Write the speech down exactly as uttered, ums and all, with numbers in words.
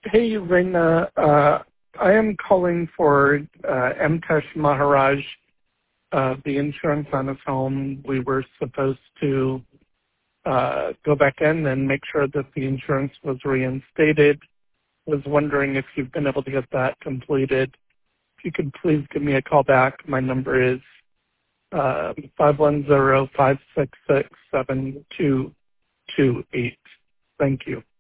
Hey, Reina. Uh, I am calling for uh, Amtesh Maharaj, uh, the insurance on his home. We were supposed to uh, go back in and make sure that the insurance was reinstated. Was wondering if you've been able to get that completed. If you could please give me a call back. My number is uh, five one zero, five six six, seven two two eight. Thank you.